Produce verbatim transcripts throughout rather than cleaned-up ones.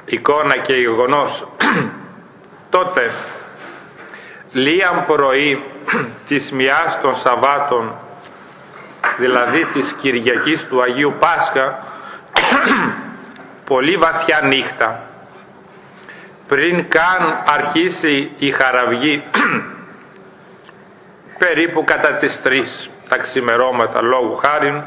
εικόνα και γεγονός. Τότε λίαν πρωί της μιας των Σαββάτων, δηλαδή της Κυριακής του Αγίου Πάσχα, πολύ βαθιά νύχτα, πριν καν αρχίσει η χαραυγή, περίπου κατά τις τρεις τα ξημερώματα λόγου χάριν,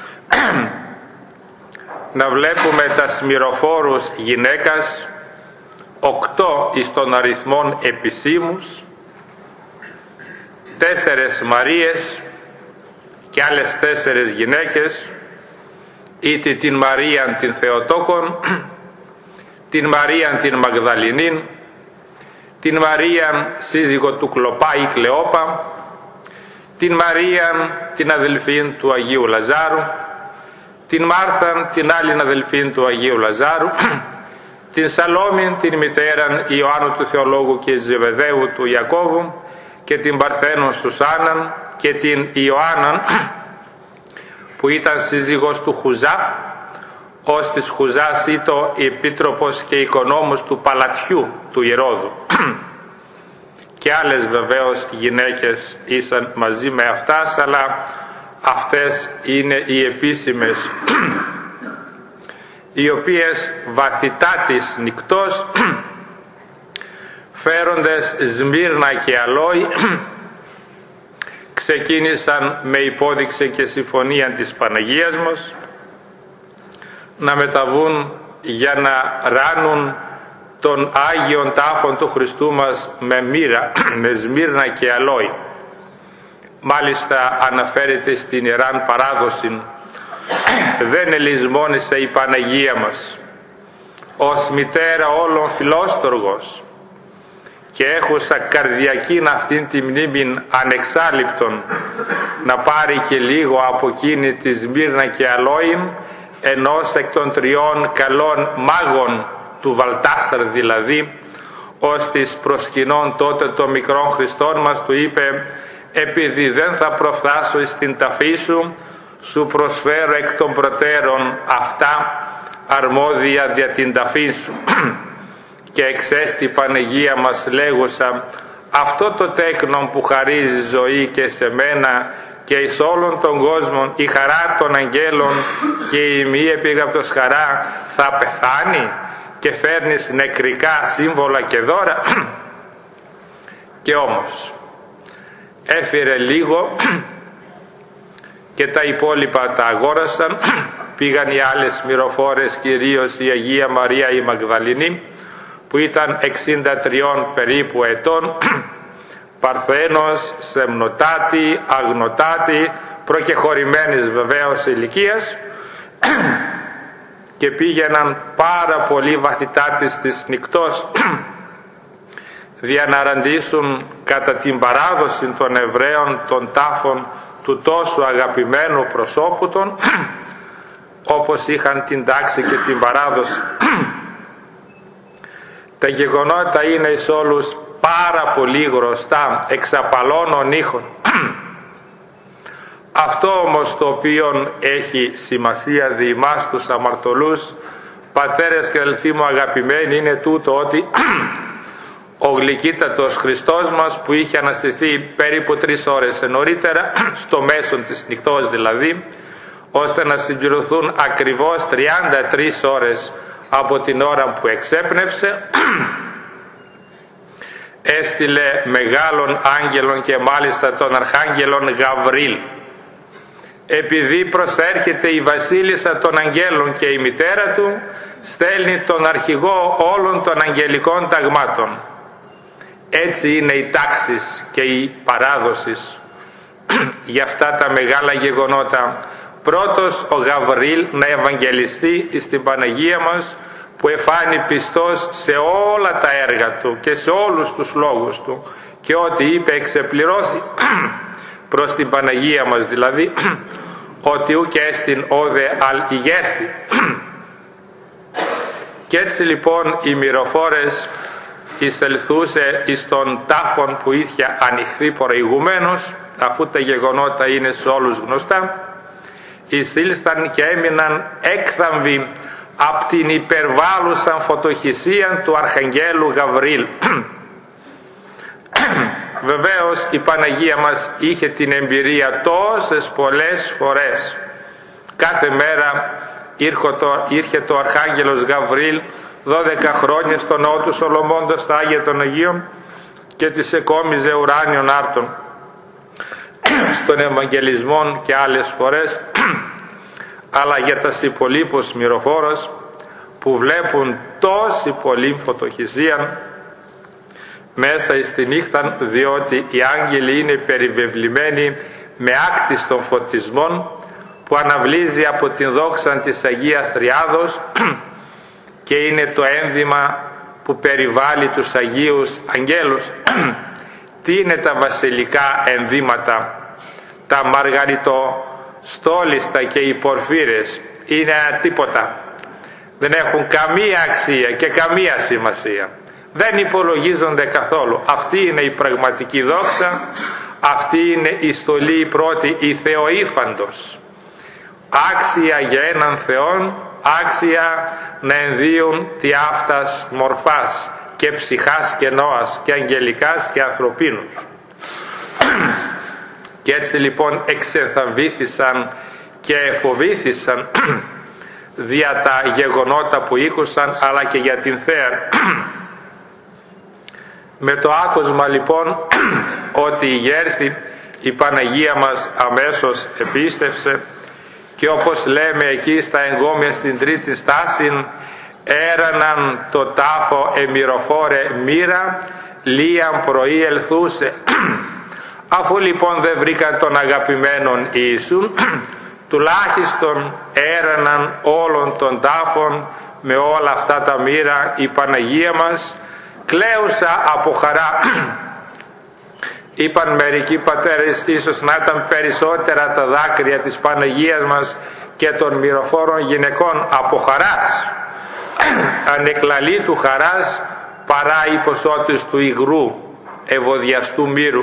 να βλέπουμε τα σμυροφόρους γυναίκας, οκτώ εις των αριθμών επισήμους, τέσσερες Μαρίες και άλλες τέσσερες γυναίκες, είτε την Μαρίαν την Θεοτόκον, την Μαρίαν την Μαγδαληνήν, την Μαρίαν σύζυγο του Κλοπά ή Κλεόπα, την Μαρίαν την αδελφήν του Αγίου Λαζάρου, την Μάρθαν την άλλην αδελφήν του Αγίου Λαζάρου, την Σαλόμην την μητέραν Ιωάννου του Θεολόγου και Ζεβεδαίου του Ιακώβου, και την Παρθένον Σουσάναν και την Ιωάνναν που ήταν σύζυγος του Χουζά, ως της Χουζάς ήτο επίτροπος και οικονόμος του παλατιού του Ηρώδου. Και άλλες βεβαίως γυναίκες ήσαν μαζί με αυτάς, αλλά αυτές είναι οι επίσημες, οι οποίες βαθυτά της νυκτός, φέροντες Σμύρνα και Αλόη, ξεκίνησαν με υπόδειξη και συμφωνία της Παναγίας μας να μεταβούν για να ράνουν τον Άγιον Τάφον του Χριστού μας με μοίρα, με Σμύρνα και Αλόη. Μάλιστα αναφέρεται στην Ιεράν Παράδοση, δεν ελισμόνησε η Παναγία μας ως μητέρα όλων φιλόστοργος και έχουσα καρδιακήν αυτήν τη μνήμην ανεξάλληπτον, να πάρει και λίγο από εκείνη τη Σμύρνα και Αλόην, ενός εκ των τριών καλών μάγων του Βαλτάσαρ δηλαδή, ως της προσκυνών τότε των μικρών Χριστών μας του είπε, επειδή δεν θα προφθάσω στην ταφή σου, σου προσφέρω εκ των προτέρων αυτά αρμόδια δια την ταφή σου. Και εξέστη Παναγία μας λέγουσα, αυτό το τέκνον που χαρίζει ζωή και σε μένα και εις όλων των κόσμων η χαρά των αγγέλων και η μη επίγαπτος χαρά θα πεθάνει και φέρνεις νεκρικά σύμβολα και δώρα. Και όμως έφερε λίγο και τα υπόλοιπα τα αγόρασαν, πήγαν οι άλλες μυροφόρες, κυρίως η Αγία Μαρία η Μαγδαληνή, που ήταν εξήντα τριών περίπου ετών, παρθένος, σεμνοτάτη, αγνοτάτη, προκεχωρημένης βεβαίως ηλικίας, και πήγαιναν πάρα πολύ βαθυτά της της νυκτός δια να ραντίσουν κατά την παράδοση των Εβραίων των τάφων του τόσο αγαπημένου προσώπου των, όπως είχαν την τάξη και την παράδοση. Τα γεγονότα είναι εις όλους πάρα πολύ γνωστά, εξαπαλώνων ήχων. Αυτό όμως το οποίο έχει σημασία δι' εμάς τους αμαρτωλούς, πατέρες και αδελφοί μου αγαπημένοι, είναι τούτο ότι ο γλυκύτατος Χριστός μας, που είχε αναστηθεί περίπου τρεις ώρες νωρίτερα, στο μέσον της νυχτός δηλαδή, ώστε να συμπληρωθούν ακριβώς τριάντα τρεις ώρες από την ώρα που εξέπνευσε, έστειλε μεγάλων άγγελων και μάλιστα των αρχάγγελων Γαβρίλ. Επειδή προσέρχεται η βασίλισσα των αγγέλων και η μητέρα του, στέλνει τον αρχηγό όλων των αγγελικών ταγμάτων. Έτσι είναι οι τάξεις και οι παράδοσεις για αυτά τα μεγάλα γεγονότα. Πρώτος ο Γαβρίλ να ευαγγελιστεί στην Παναγία μας, που εφάνει πιστός σε όλα τα έργα του και σε όλους τους λόγους του, και ό,τι είπε εξεπληρώθη προς την Παναγία μας, δηλαδή ότι ουκ έστιν όδε αλ ηγέρθη. Και έτσι λοιπόν οι μυροφόρες εισελθούσε εις των τάφων που είχε ανοιχθεί προηγουμένως, αφού τα γεγονότα είναι σε όλους γνωστά, εισήλθαν και έμειναν έκθαμβοι από την υπερβάλλουσαν φωτοχυσία του Αρχαγγέλου Γαβρίλ. Βεβαίως η Παναγία μας είχε την εμπειρία τόσες πολλές φορές. Κάθε μέρα ήρχε το Αρχάγγελος Γαβρίλ δώδεκα χρόνια στο ναό του Σολομώντος στα Άγια των Αγίων και της εκόμιζε ουράνιον άρτων στον Ευαγγελισμό και άλλες φορές. Αλλά για τα υπολείπους μυροφόρος που βλέπουν τόση πολλή φωτοχυσία μέσα στη νύχτα, διότι οι άγγελοι είναι περιβεβλημένοι με άκτιστον φωτισμών που αναβλύζει από την δόξα της Αγίας Τριάδος και είναι το ένδυμα που περιβάλλει τους Αγίους Αγγέλους. Τι είναι τα βασιλικά ενδύματα? Τα μαργαριτοστόλιστα και οι πορφύρες είναι τίποτα, δεν έχουν καμία αξία και καμία σημασία, δεν υπολογίζονται καθόλου. Αυτή είναι η πραγματική δόξα, αυτή είναι η στολή η πρώτη, η Θεοήφαντος, άξια για έναν Θεόν, άξια να ενδύουν τι αυτάς μορφάς και ψυχάς και νόας και αγγελικάς και ανθρωπίνους. Και έτσι λοιπόν εξεθαμβήθησαν και εφοβήθησαν δια τα γεγονότα που ήκουσαν, αλλά και για την θέα. Με το άκουσμα λοιπόν ότι η γέρθη η Παναγία μας αμέσως επίστευσε και όπως λέμε εκεί στα εγκόμια στην τρίτη στάση, έραναν το τάφο εμυροφόρε μοίρα λίαν πρωί ελθούσε. Αφού λοιπόν δεν βρήκαν τον αγαπημένον Ιησούν, τουλάχιστον έραναν όλων των τάφων με όλα αυτά τα μοίρα η Παναγία μας, κλαίουσα από χαρά. Είπαν μερικοί πατέρες, ίσως να ήταν περισσότερα τα δάκρυα της Παναγίας μας και των μυροφόρων γυναικών από χαράς, ανεκλαλή του χαράς, παρά η ποσότης του υγρού ευωδιαστού μύρου.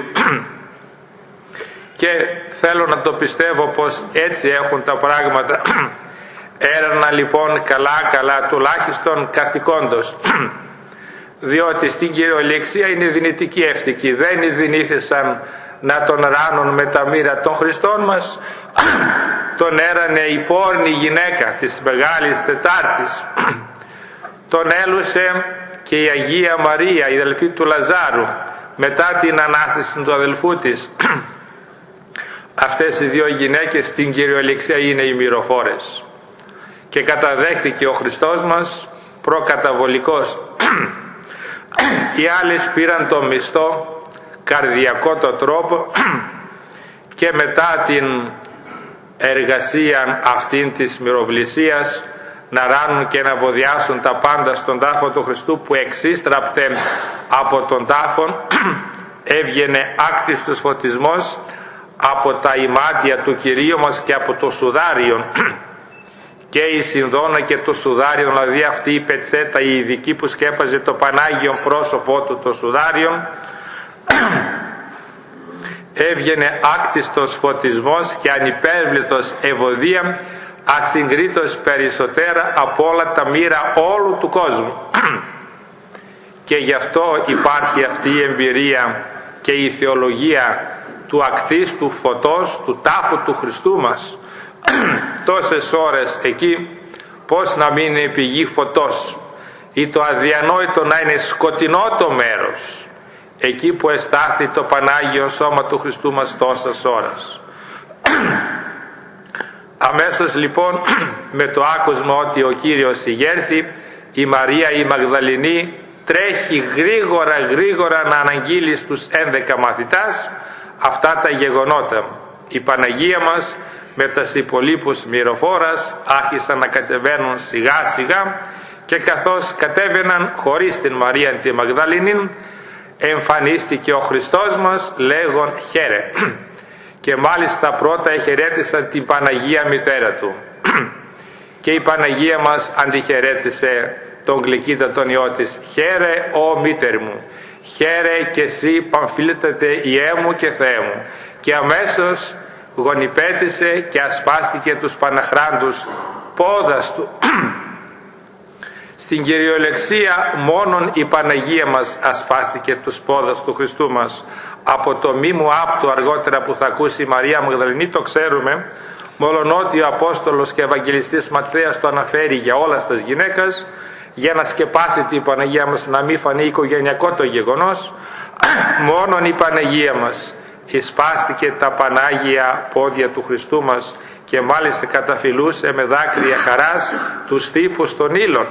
Και θέλω να το πιστεύω πως έτσι έχουν τα πράγματα. Έρανα λοιπόν καλά καλά τουλάχιστον καθηκόντος, διότι στην κυριολεξία είναι δυνητική ευτική, δεν δυνήθησαν να τον ράνουν με τα μοίρα των Χριστών μας. Τον έρανε η πόρνη γυναίκα της Μεγάλης Τετάρτης, τον έλουσε και η Αγία Μαρία, η αδελφή του Λαζάρου, μετά την Ανάσταση του αδελφού της. Αυτές οι δύο γυναίκες στην κυριολεξία είναι οι μυροφόρες και καταδέχθηκε ο Χριστός μας προκαταβολικός. Οι άλλες πήραν το μισθό καρδιακό το τρόπο και μετά την εργασία αυτήν της μυροβλησίας να ράνουν και να βοδιάσουν τα πάντα στον τάφο του Χριστού, που εξίστραπτε από τον τάφο έβγαινε άκτιστος φωτισμός από τα ημάτια του Κυρίου μας και από το σουδάριο, και η συνδόνα και το σουδάριο, δηλαδή αυτή η πετσέτα η ειδική που σκέπαζε το Πανάγιο πρόσωπό του, το σουδάριο, έβγαινε άκτιστος φωτισμός και ανυπέρβλητος ευωδία, ασυγκρίτως περισσότερα από όλα τα μοίρα όλου του κόσμου. Και γι' αυτό υπάρχει αυτή η εμπειρία και η θεολογία του ακτίστου φωτός του τάφου του Χριστού μας. Τόσες ώρες εκεί, πώς να μην είναι πηγή φωτός, ή το αδιανόητο να είναι σκοτεινό το μέρος εκεί που εστάθη το Πανάγιο Σώμα του Χριστού μας τόσες ώρες. Αμέσως λοιπόν με το άκουσμα ότι ο Κύριος ηγέρθη, η Μαρία η Μαγδαληνή τρέχει γρήγορα γρήγορα να αναγγείλει στους ένδεκα μαθητάς αυτά τα γεγονότα. Η Παναγία μας με τα υπολείπους μυροφόρας άρχισαν να κατεβαίνουν σιγά σιγά, και καθώς κατέβαιναν χωρίς την Μαρία τη Μαγδαληνή, εμφανίστηκε ο Χριστός μας λέγον χαίρε, και μάλιστα πρώτα εχαιρέτησαν την Παναγία μητέρα του και η Παναγία μας αντιχαιρέτησε τον γλυκύτατον Υιό της. Χαίρε ο μήτερ μου, χαίρε και εσύ παμφίλτατε Υιέ μου και Θεέ μου. Και αμέσως γονιπέτησε και ασπάστηκε τους Παναχράντους πόδας του Στην κυριολεξία μόνον η Παναγία μας ασπάστηκε τους πόδας του Χριστού μας. Από το μη μου άπτο αργότερα που θα ακούσει η Μαρία Μαγδαληνή το ξέρουμε, μόλον ότι ο Απόστολος και Ευαγγελιστής Ματθαίας το αναφέρει για όλας τις γυναίκες, για να σκεπάσει την Παναγία μας να μην φανεί οικογενειακό το γεγονός, μόνον η Παναγία μας εισπάστηκε τα Πανάγια πόδια του Χριστού μας και μάλιστα καταφυλούσε με δάκρυα χαράς τους θήπους των ύλων.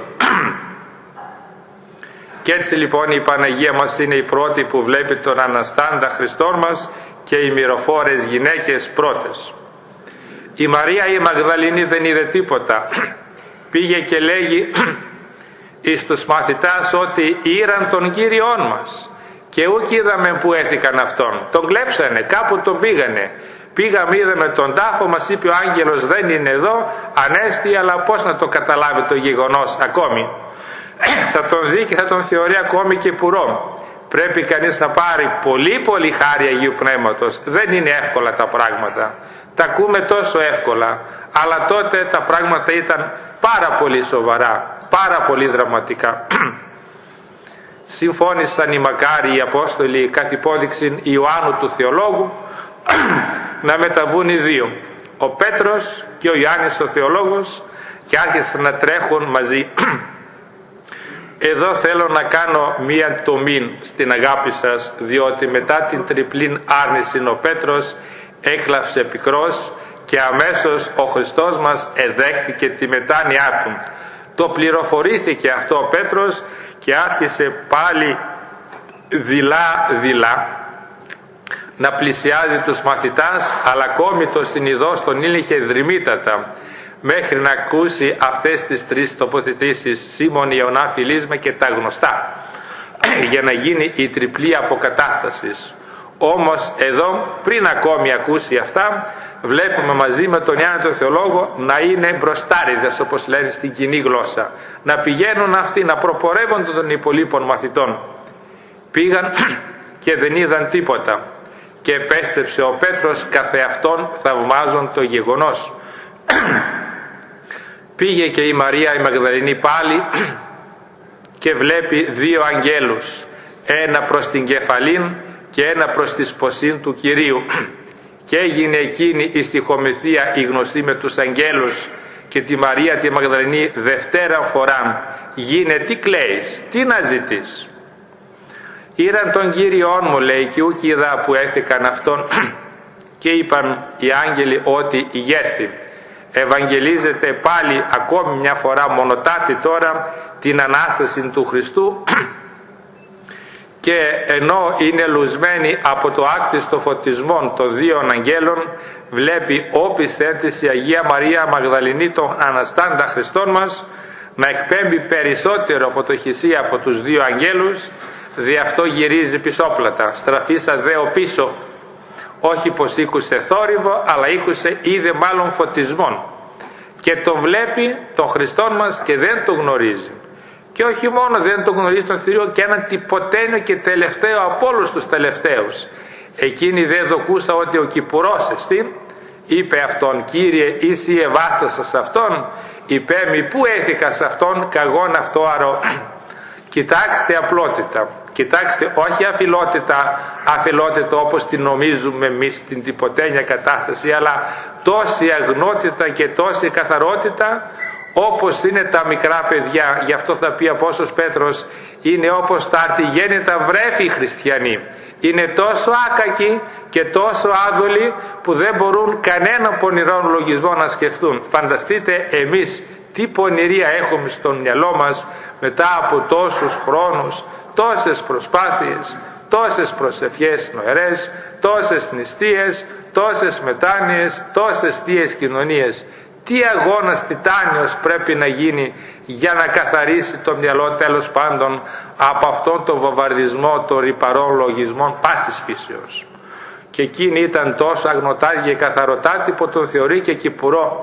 Και έτσι λοιπόν η Παναγία μας είναι η πρώτη που βλέπει τον Αναστάντα Χριστόν μας και οι μυροφόρες γυναίκες πρώτες. Η Μαρία η Μαγδαληνή δεν είδε τίποτα. Πήγε και λέγει εις τους μαθητάς ότι ήραν τον Κύριόν μας και ούκ είδαμε που έθηκαν αυτόν. Τον κλέψανε, κάπου τον πήγανε. Πήγαμε, είδαμε τον τάφο, μας είπε ο άγγελος δεν είναι εδώ, ανέστη, αλλά πώς να το καταλάβει το γεγονός ακόμη. Θα τον δει και θα τον θεωρεί ακόμη και πουρό. Πρέπει κανείς να πάρει πολύ πολύ χάρη Αγίου Πνεύματος. Δεν είναι εύκολα τα πράγματα. Τα ακούμε τόσο εύκολα, αλλά τότε τα πράγματα ήταν πάρα πολύ σοβαρά, πάρα πολύ δραματικά. Συμφώνησαν οι μακάριοι οι Απόστολοι καθ' υπόδειξη Ιωάννου του Θεολόγου να μεταβούν οι δύο, ο Πέτρος και ο Ιωάννης ο Θεολόγος, και άρχισαν να τρέχουν μαζί. Εδώ θέλω να κάνω μία τομή στην αγάπη σας, διότι μετά την τριπλήν άρνηση ο Πέτρος έκλαψε πικρός και αμέσως ο Χριστός μας εδέχθηκε τη μετάνοιά του. Το πληροφορήθηκε αυτό ο Πέτρος και άρχισε πάλι δειλά δειλά να πλησιάζει τους μαθητάς, αλλά ακόμη το συνειδώς τον ήλιχε δρυμύτατα, μέχρι να ακούσει αυτές τις τρεις τοποθετήσεις Σίμων, Ιωνά, Φιλίσμε και τα γνωστά, για να γίνει η τριπλή αποκατάσταση. Όμως εδώ, πριν ακόμη ακούσει αυτά, βλέπουμε μαζί με τον Ιωάννη τον Θεολόγο να είναι μπροστάριδες, όπως λένε στην κοινή γλώσσα, να πηγαίνουν αυτοί, να προπορεύονται των υπολείπων μαθητών. Πήγαν και δεν είδαν τίποτα και επέστρεψε ο Πέτρος καθεαυτόν θαυμάζον το γεγονός. Πήγε και η Μαρία η Μαγδαληνή πάλι και βλέπει δύο αγγέλους, ένα προς την κεφαλήν και ένα προς τη σποσήν του Κυρίου, και έγινε εκείνη η στιχομηθεία η γνωστή με τους αγγέλους και τη Μαρία τη Μαγδαληνή δευτέρα φορά. Γίνε, τι κλαίεις, τι να ζητείς? Ήραν τον Κύριον μου, λέει, και ούκ είδα που έθηκαν αυτόν. Και είπαν οι άγγελοι ότι ηγέρθη. Ευαγγελίζεται πάλι ακόμη μια φορά μονοτάτη τώρα την Ανάσταση του Χριστού, και ενώ είναι λουσμένη από το άκτιστο φωτισμό των δύο αγγέλων, βλέπει όπισθεν της η Αγία Μαρία Μαγδαληνή τον Αναστάντα Χριστόν μας να εκπέμπει περισσότερο φωτοχυσία από τους δύο αγγέλους, δι' αυτό γυρίζει πισόπλατα, στραφίσα δέο πίσω, όχι πως ήκουσε θόρυβο, αλλά ήκουσε είδε μάλλον φωτισμόν, και τον βλέπει τον Χριστόν μας και δεν τον γνωρίζει. Και όχι μόνο δεν τον γνωρίζει τον Θηρίο, και έναν τυποτένιο και τελευταίο από όλους τους τελευταίους. Εκείνη δεν δοκούσα ότι ο Κυπουρός εστί, είπε αυτόν, Κύριε εις η ευάστασα σε αυτόν? Είπε μη, πού έθηκα σε αυτόν καγόν αυτό αρώ? Κοιτάξτε απλότητα, κοιτάξτε όχι αφιλότητα, αφιλότητα όπως την νομίζουμε εμείς στην τυποτένια κατάσταση, αλλά τόση αγνότητα και τόση καθαρότητα όπως είναι τα μικρά παιδιά. Γι' αυτό θα πει ο Απόστολος Πέτρος, είναι όπως τα αρτιγέννητα βρέφη οι χριστιανοί. Είναι τόσο άκακοι και τόσο άδολοι που δεν μπορούν κανένα πονηρό λογισμό να σκεφτούν. Φανταστείτε εμείς τι πονηρία έχουμε στο μυαλό μας μετά από τόσους χρόνους, τόσες προσπάθειες, τόσες προσευχές νοερές, τόσες νηστείες, τόσες μετάνοιες, τόσες θείες κοινωνίες. Τι αγώνας τιτάνιος πρέπει να γίνει για να καθαρίσει το μυαλό τέλος πάντων από αυτόν τον βομβαρδισμό των ρυπαρών λογισμών πάσης φύσεως. Και εκείνη ήταν τόσο αγνωτάτη και καθαρωτάτη που τον θεωρεί και κυπουρό.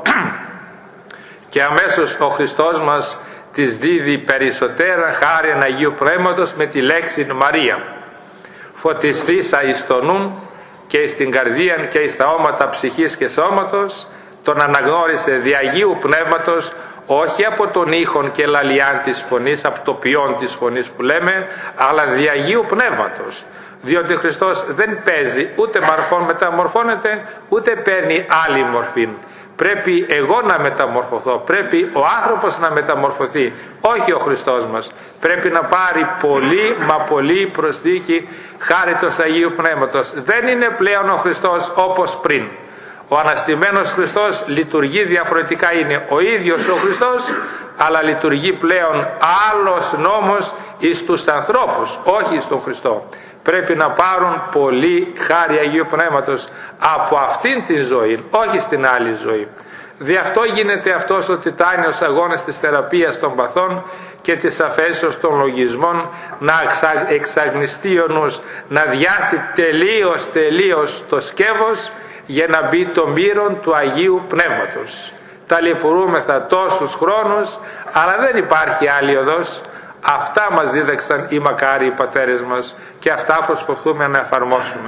Και αμέσως ο Χριστός μας της δίδει περισσότερα χάριν Αγίου Πνεύματος με τη λέξη Μαρία. Φωτισθήσα εις το νουν και εις την καρδία και εις τα όματα ψυχής και σώματος, τον αναγνώρισε δι' Αγίου Πνεύματος όχι από τον ήχον και λαλιάν της φωνής, από το ποιόν της φωνής που λέμε, αλλά δι' Αγίου Πνεύματος. Διότι ο Χριστός δεν παίζει, ούτε μορφών μεταμορφώνεται, ούτε παίρνει άλλη μορφή. Πρέπει εγώ να μεταμορφωθώ, πρέπει ο άνθρωπος να μεταμορφωθεί, όχι ο Χριστός μας. Πρέπει να πάρει πολύ μα πολύ προσθήκη χάριτος Αγίου Πνεύματος. Δεν είναι πλέον ο Χριστός όπως πριν. Ο αναστημένος Χριστός λειτουργεί διαφορετικά, είναι ο ίδιος ο Χριστός, αλλά λειτουργεί πλέον άλλος νόμος εις τους ανθρώπους, όχι στον Χριστό. Πρέπει να πάρουν πολύ χάρη Αγίου Πνεύματος από αυτήν την ζωή, όχι στην άλλη ζωή. Δι' αυτό γίνεται αυτός ο τιτάνιος αγώνας της θεραπείας των παθών και της αφέσεως των λογισμών, να εξαγνιστεί ο νους, να διάσει τελείως τελείως το σκεύος για να μπει το μύρον του Αγίου Πνεύματος. Ταλαιπωρούμεθα τόσους χρόνους, αλλά δεν υπάρχει άλλη οδός. Αυτά μας δίδαξαν οι μακάριοι πατέρες μας και αυτά προσπαθούμε να εφαρμόσουμε.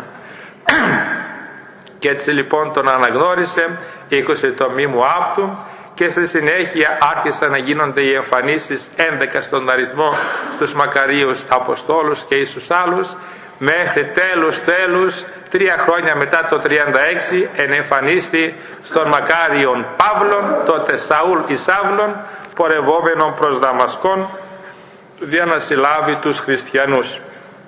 Και έτσι λοιπόν τον αναγνώρισε είκοσι το μήμου Άπτου και στη συνέχεια άρχισαν να γίνονται οι εμφανίσεις έντεκα στον αριθμό στους μακαρίους Αποστόλους και εις τους άλλους, μέχρι τέλους τέλους τρία χρόνια μετά το τριάντα έξι ενεμφανίστη στον μακάριον Παύλον, τότε Σαούλ εις Σαύλον, πορευόμενον προς Δαμασκόν, για να συλλάβει τους χριστιανούς.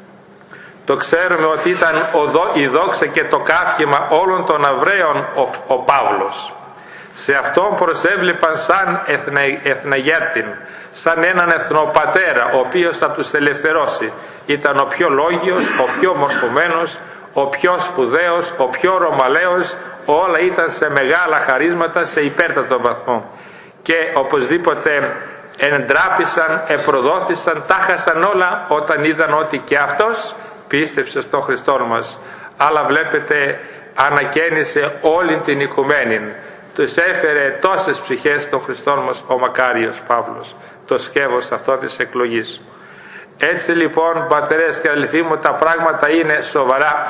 Το ξέρουμε ότι ήταν η δόξα και το καύχημα όλων των Αβραίων ο, ο Παύλος. Σε αυτόν προσέβλεπαν σαν εθνα, εθναγέτην, σαν έναν εθνοπατέρα ο οποίος θα τους ελευθερώσει. Ήταν ο πιο λόγιος, ο πιο μορφωμένος, ο πιο σπουδαίος, ο πιο ρωμαλαίος, όλα ήταν σε μεγάλα χαρίσματα, σε υπέρτατο βαθμό. Και οπωσδήποτε εντράπησαν, επροδόθησαν, τα χάσαν όλα όταν είδαν ότι και αυτός πίστεψε στον Χριστό μας. Αλλά βλέπετε, ανακαίνισε όλη την οικουμένη. Τους έφερε τόσες ψυχές στον Χριστό μας ο μακάριος Παύλος, το σκεύος αυτό της εκλογής. Έτσι λοιπόν, πατερές και αδελφοί μου, τα πράγματα είναι σοβαρά.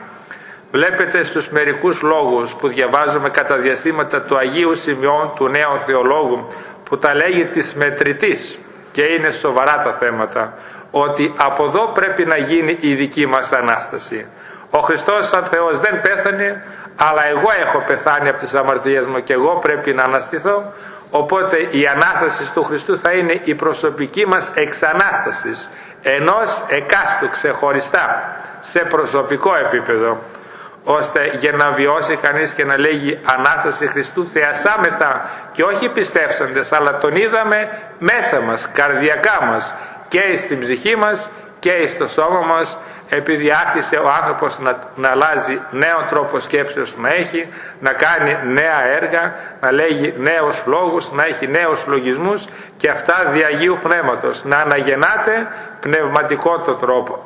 Βλέπετε στους μερικούς λόγους που διαβάζουμε κατά διαστήματα του Αγίου Σημειών, του νέου θεολόγου, που τα λέγει της μετρητής, και είναι σοβαρά τα θέματα, ότι από εδώ πρέπει να γίνει η δική μας Ανάσταση. Ο Χριστός σαν Θεός δεν πέθανε, αλλά εγώ έχω πεθάνει από τις αμαρτίες μου και εγώ πρέπει να αναστηθώ. Οπότε η Ανάσταση του Χριστού θα είναι η προσωπική μας εξανάσταση, ενός εκάστου ξεχωριστά, σε προσωπικό επίπεδο, ώστε για να βιώσει κανείς και να λέγει Ανάσταση Χριστού θεασάμεθα, και όχι πιστεύσαντες, αλλά τον είδαμε μέσα μας, καρδιακά μας, και στην ψυχή μας και στο σώμα μας, επειδή άρχισε ο άνθρωπος να, να αλλάζει νέο τρόπο σκέψεως να έχει, να κάνει νέα έργα, να λέγει νέους λόγους, να έχει νέους λογισμούς, και αυτά δι' Αγίου Πνεύματος, να αναγεννάται πνευματικό το τρόπο.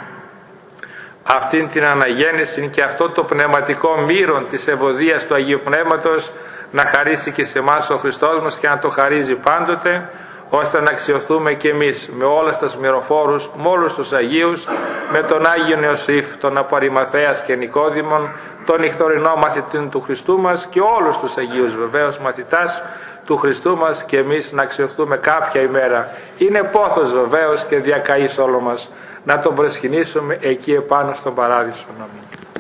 Αυτήν την αναγέννηση και αυτό το πνευματικό μύρον της ευωδίας του Αγίου Πνεύματος να χαρίσει και σε εμάς ο Χριστός μας, και να το χαρίζει πάντοτε, ώστε να αξιωθούμε και εμείς με όλες τις μυροφόρους, με όλους τους Αγίους, με τον Άγιο Ιωσήφ, τον Απαριμαθέας και Νικόδημον, τον ηχθορινό μαθητή του Χριστού μας, και όλους τους Αγίους βεβαίως μαθητάς του Χριστού μας, και εμείς να αξιωθούμε κάποια ημέρα. Είναι πόθος βεβαίως και διακαής όλο μας να τον προσκυνήσουμε εκεί επάνω στον Παράδεισο. Αμήν.